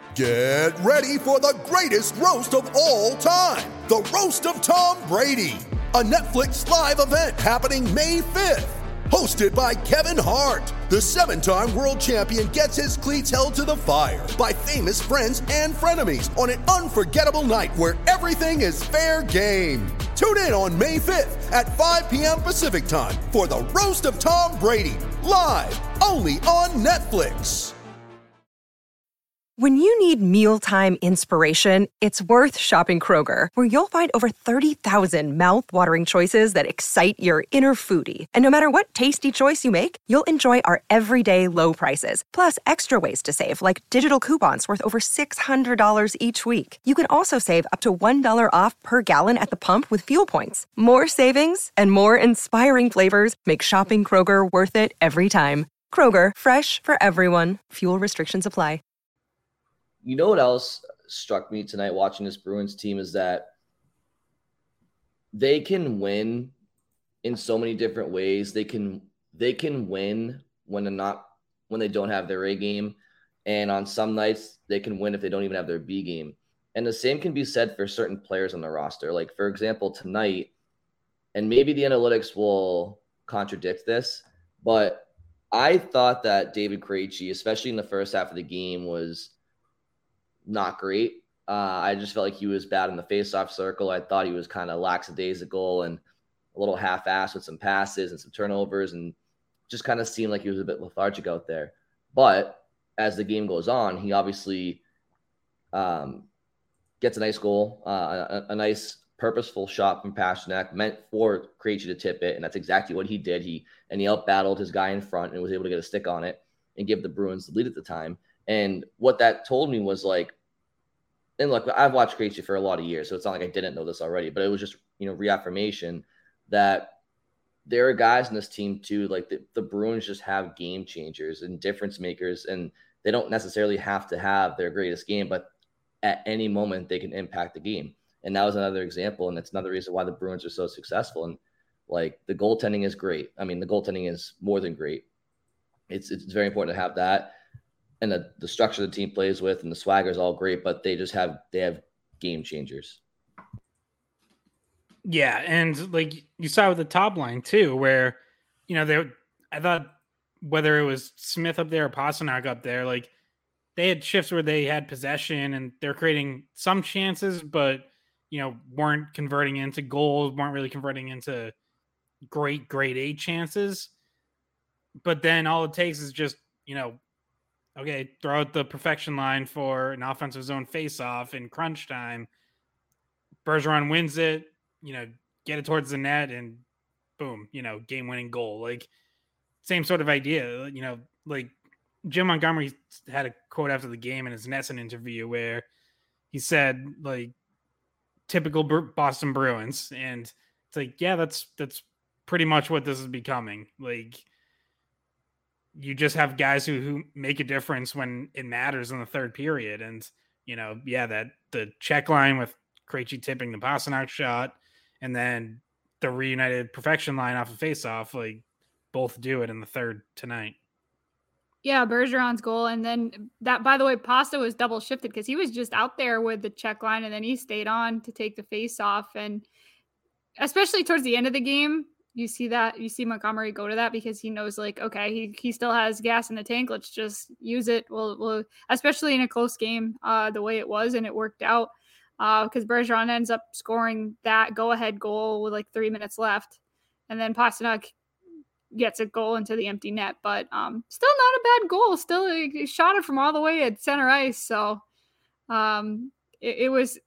Get ready for the greatest roast of all time, the Roast of Tom Brady, a Netflix live event happening May 5th. Hosted by Kevin Hart, the 7-time world champion gets his cleats held to the fire by famous friends and frenemies on an unforgettable night where everything is fair game. Tune in on May 5th at 5 p.m. Pacific time for the Roast of Tom Brady, live only on Netflix. When you need mealtime inspiration, it's worth shopping Kroger, where you'll find over 30,000 mouth-watering choices that excite your inner foodie. And no matter what tasty choice you make, you'll enjoy our everyday low prices, plus extra ways to save, like digital coupons worth over $600 each week. You can also save up to $1 off per gallon at the pump with fuel points. More savings and more inspiring flavors make shopping Kroger worth it every time. Kroger, fresh for everyone. Fuel restrictions apply. You know what else struck me tonight watching this Bruins team is that they can win in so many different ways. They can win when they don't have their A game, and on some nights they can win if they don't even have their B game. And the same can be said for certain players on the roster. Like, for example, tonight, and maybe the analytics will contradict this, but I thought that David Krejci, especially in the first half of the game, was not great. I just felt like he was bad in the faceoff circle. I thought he was kind of lackadaisical and a little half-assed with some passes and some turnovers, and just kind of seemed like he was a bit lethargic out there. But as the game goes on, he obviously gets a nice goal, a nice purposeful shot from Pastrnak meant for Krejci to tip it, and that's exactly what he did. He out-battled his guy in front and was able to get a stick on it and give the Bruins the lead at the time. And what that told me was, like, and look, I've watched Krejci for a lot of years, so it's not like I didn't know this already, but it was just, reaffirmation that there are guys in this team too, like the Bruins just have game changers and difference makers, and they don't necessarily have to have their greatest game, but at any moment they can impact the game. And that was another example, and it's another reason why the Bruins are so successful. And, like, the goaltending is great. I mean, the goaltending is more than great. It's very important to have that. And the structure the team plays with and the swagger is all great, but they have game changers. Yeah, and like you saw with the top line too, where I thought whether it was Smith up there or Pastrnak up there, like they had shifts where they had possession and they're creating some chances, but weren't converting into goals, weren't really converting into great A chances. But then all it takes is just okay, throw out the perfection line for an offensive zone faceoff in crunch time. Bergeron wins it, get it towards the net, and boom, game-winning goal. Like, same sort of idea. Like Jim Montgomery had a quote after the game in his NESN interview where he said, like, typical Boston Bruins. And it's like, yeah, that's pretty much what this is becoming. Like, you just have guys who make a difference when it matters in the third period. And, that the check line with Krejci tipping the Pastrnak shot and then the reunited perfection line off of faceoff, like, both do it in the third tonight. Yeah, Bergeron's goal. And then that, by the way, Pasta was double shifted because he was just out there with the check line and then he stayed on to take the faceoff. And especially towards the end of the game, you see Montgomery go to that because he knows, like, okay, he still has gas in the tank. Let's just use it. We'll especially in a close game, the way it was, and it worked out because Bergeron ends up scoring that go-ahead goal with like 3 minutes left, and then Pastrnak gets a goal into the empty net. But still not a bad goal. Still, he shot it from all the way at center ice. So it was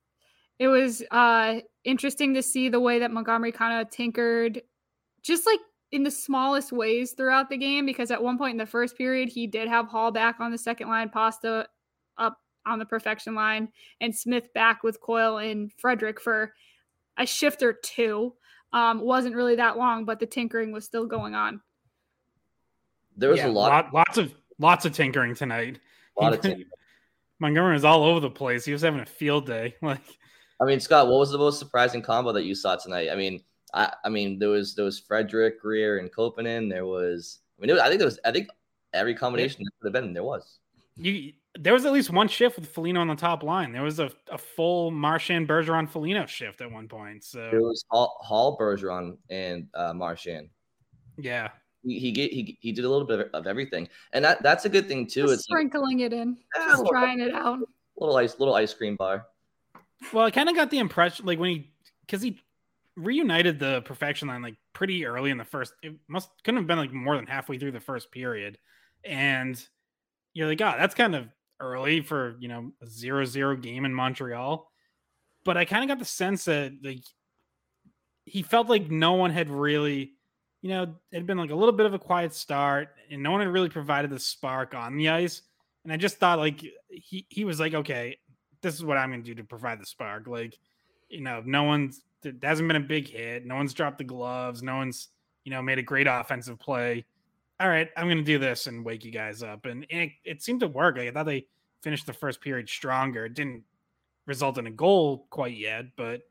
interesting to see the way that Montgomery kind of tinkered, just like in the smallest ways throughout the game, because at one point in the first period, he did have Hall back on the second line, Pasta up on the perfection line, and Smith back with Coyle and Frederic for a shift or two. Wasn't really that long, but the tinkering was still going on. There was lots of tinkering tonight. A lot of tinkering. Montgomery was all over the place. He was having a field day. I mean, Scott, what was the most surprising combo that you saw tonight? I mean, there was Frederic, Greer, and Kopanen. I think every combination that could have been there was. there was at least one shift with Foligno on the top line. There was a full Marchand, Bergeron, Foligno shift at one point. So it was Hall, Bergeron, and Marchand. Yeah, he did a little bit of everything, and that's a good thing too. Just it's sprinkling it in, just trying it out. Little ice cream bar. Well, I kind of got the impression like because he reunited the perfection line like pretty early in the first. It couldn't have been like more than halfway through the first period, and you're like, oh, that's kind of early for a 0-0 game in Montreal. But I kind of got the sense that like he felt like no one had really, it had been like a little bit of a quiet start, and no one had really provided the spark on the ice. And I just thought like he was like, okay, this is what I'm going to do to provide the spark. Like, no one's, there hasn't been a big hit. No one's dropped the gloves. No one's, made a great offensive play. All right, I'm going to do this and wake you guys up. And it seemed to work. Like, I thought they finished the first period stronger. It didn't result in a goal quite yet, but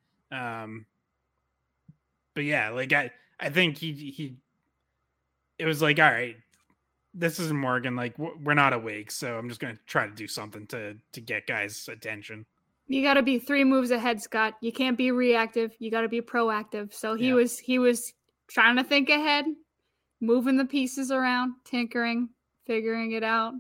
yeah, like I think it was like, all right, this isn't Morgan. Like, we're not awake, so I'm just going to try to do something to get guys' attention. You got to be 3 moves ahead, Scott. You can't be reactive. You got to be proactive. So he was trying to think ahead, moving the pieces around, tinkering, figuring it out.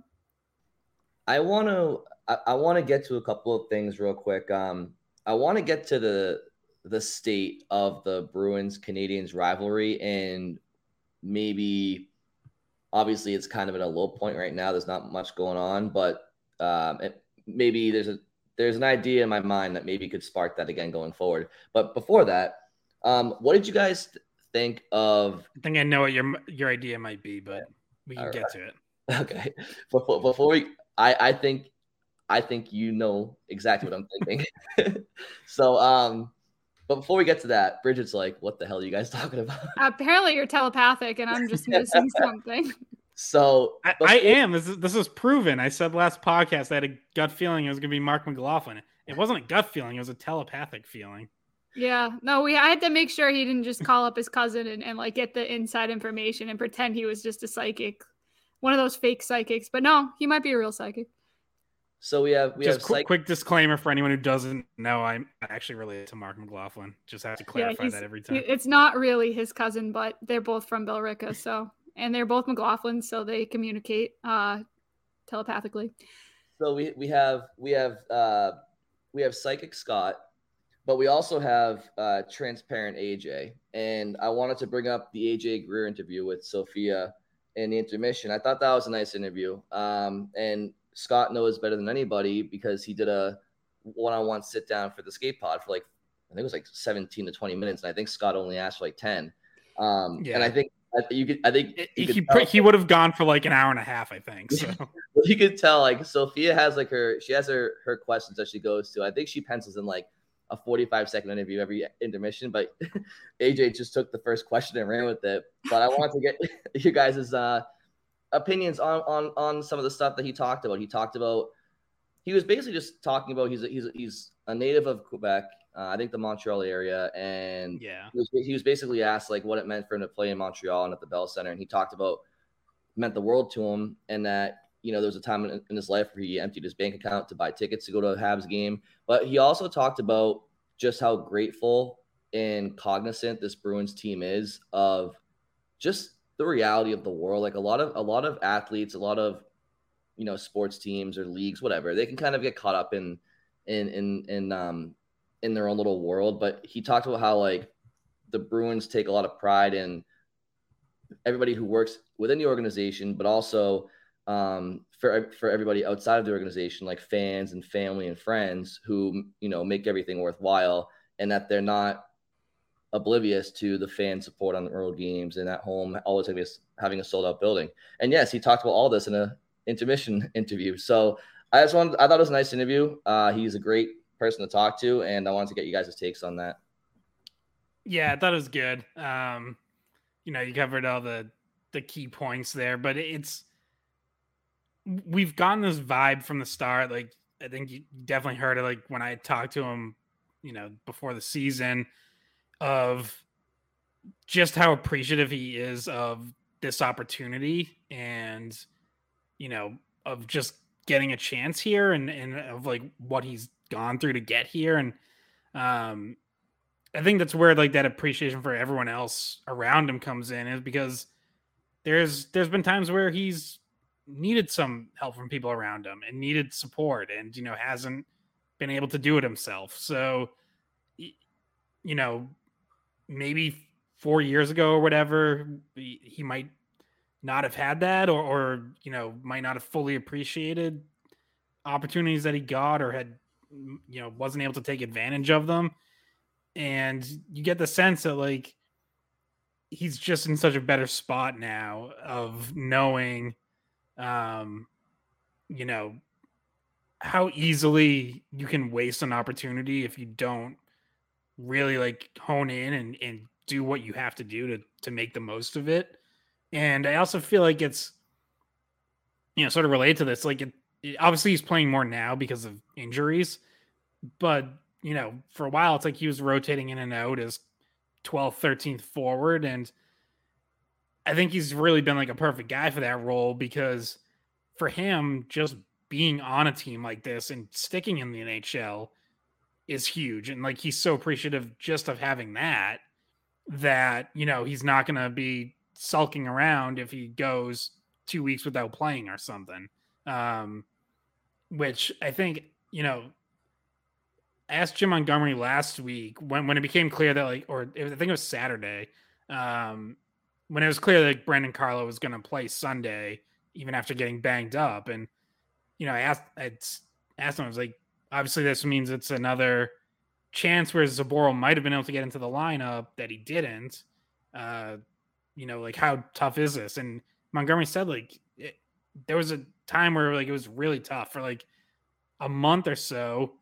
I want to get to a couple of things real quick. I want to get to the state of the Bruins-Canadiens rivalry, and maybe obviously it's kind of at a low point right now. There's not much going on, but maybe there's an idea in my mind that maybe could spark that again going forward. But before that, what did you guys think of? I think I know what your idea might be, but we can get to it. Okay. Before we, I think you know exactly what I'm thinking. So, but before we get to that, Bridget's like, what the hell are you guys talking about? Apparently you're telepathic and I'm just missing something. So I am. This is proven. I said last podcast I had a gut feeling it was going to be Mark McLaughlin. It wasn't a gut feeling. It was a telepathic feeling. Yeah. No, I had to make sure he didn't just call up his cousin and like get the inside information and pretend he was just a psychic. One of those fake psychics. But no, he might be a real psychic. So we have quick disclaimer for anyone who doesn't know, I'm actually related to Mark McLaughlin. Just have to clarify that every time. It's not really his cousin, but they're both from Billerica, and they're both McLaughlin, so they communicate telepathically. So we have Psychic Scott, but we also have Transparent AJ, and I wanted to bring up the AJ Greer interview with Sophia in the intermission. I thought that was a nice interview, and Scott knows better than anybody because he did a one-on-one sit down for the skate pod for I think it was 17 to 20 minutes. And I think Scott only asked for 10. And I think he would have gone for an hour and a half, I think. So you could tell Sophia has her questions that she goes to. I think she pencils in a 45-second interview every intermission, but AJ just took the first question and ran with it. But I wanted to get you guys' opinions on some of the stuff that he talked about. He was basically just talking about he's a native of Quebec, I think the Montreal area, and he was basically asked what it meant for him to play in Montreal and at the Bell Center, and he talked about it meant the world to him, and that there was a time in his life where he emptied his bank account to buy tickets to go to a Habs game. But he also talked about just how grateful and cognizant this Bruins team is of just the reality of the world. A lot of athletes, a lot of sports teams or leagues, whatever, they can kind of get caught up in their own little world. But he talked about how the Bruins take a lot of pride in everybody who works within the organization, but also for everybody outside of the organization, like fans and family and friends who make everything worthwhile, and that they're not oblivious to the fan support on the road games and at home, always having a sold out building. And yes, he talked about all this in a intermission interview. So I thought it was a nice interview. He's a great person to talk to, and I wanted to get you guys' takes on that. Yeah, I thought it was good. You covered all the key points there, but we've gotten this vibe from the start. I think you definitely heard it when I talked to him, before the season, of just how appreciative he is of this opportunity, and of just getting a chance here and of like what he's gone through to get here. And I think that's where like that appreciation for everyone else around him comes in, is because there's been times where he's needed some help from people around him and needed support, and hasn't been able to do it himself. So maybe 4 years ago or whatever, he might not have had that, or might not have fully appreciated opportunities that he got, or had wasn't able to take advantage of them. And you get the sense that like he's just in such a better spot now of knowing how easily you can waste an opportunity if you don't really like hone in and do what you have to do to make the most of it. And I also feel like it's sort of related to this, like obviously he's playing more now because of injuries, but for a while it's like he was rotating in and out as 12th 13th forward, and I think he's really been like a perfect guy for that role, because for him, just being on a team like this and sticking in the NHL is huge. And like he's so appreciative just of having that he's not going to be sulking around if he goes 2 weeks without playing or something. Which I think, I asked Jim Montgomery last week when it became clear that I think it was Saturday, when it was clear that Brandon Carlo was going to play Sunday, even after getting banged up. And, I asked him, I was like, obviously this means it's another chance where Zboril might have been able to get into the lineup that he didn't. Like how tough is this? And Montgomery said there was a time where like it was really tough for like a month or so.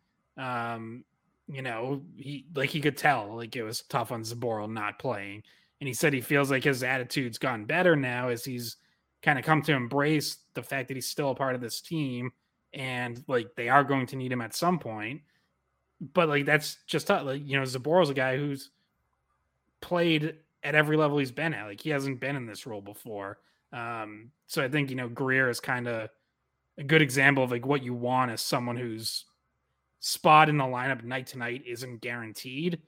He could tell like it was tough on Zboril not playing. And he said he feels like his attitude's gotten better now as he's kind of come to embrace the fact that he's still a part of this team, and like they are going to need him at some point. But like that's just tough. Like, Zaboril's a guy who's played at every level he's been at. Like he hasn't been in this role before. So I think, Greer is kind of a good example of like what you want as someone whose spot in the lineup night to night isn't guaranteed.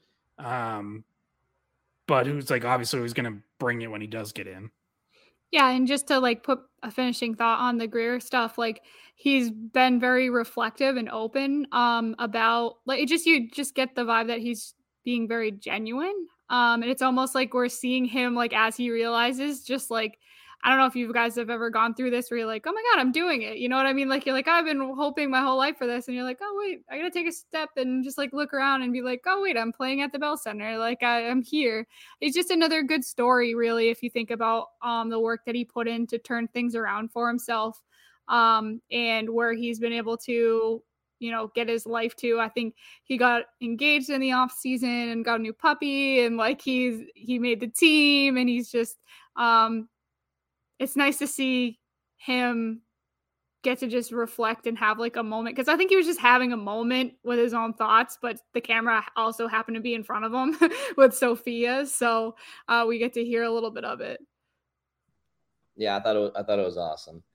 But who's like obviously who's going to bring it when he does get in. Yeah, and just to like put a finishing thought on the Greer stuff, like he's been very reflective and open about like you just get the vibe that he's being very genuine. And it's almost like we're seeing him like as he realizes, just like, I don't know if you guys have ever gone through this where you're like, oh my God, I'm doing it. You know what I mean? Like, you're like, I've been hoping my whole life for this. And you're like, oh wait, I got to take a step and just like look around and be like, oh wait, I'm playing at the Bell Center. Like I'm here. It's just another good story, really, if you think about the work that he put in to turn things around for himself, and where he's been able to, get his life to. I think he got engaged in the off season and got a new puppy, and like he made the team, and he's just, it's nice to see him get to just reflect and have like a moment, because I think he was just having a moment with his own thoughts, but the camera also happened to be in front of him with Sophia, so we get to hear a little bit of it. Yeah, I thought it was awesome.